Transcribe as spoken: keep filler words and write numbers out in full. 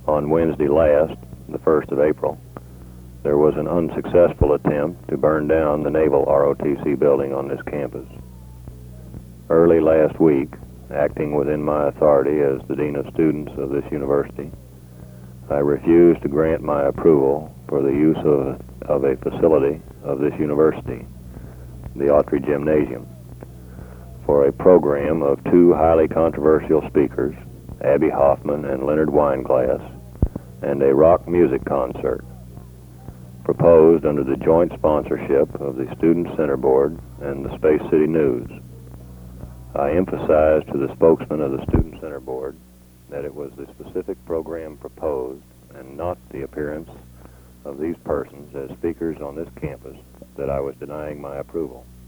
On Wednesday last, the first of April, there was an unsuccessful attempt to burn down the Naval R O T C building on this campus. Early last week, acting within my authority as the Dean of Students of this university, I refused to grant my approval for the use of, of a facility of this university, the Autry Gymnasium, for a program of two highly controversial speakers, Abbie Hoffman and Leonard Weinglass, and a rock music concert, proposed under the joint sponsorship of the Student Center Board and the Space City News. I emphasized to the spokesman of the Student Center Board that it was the specific program proposed and not the appearance of these persons as speakers on this campus that I was denying my approval.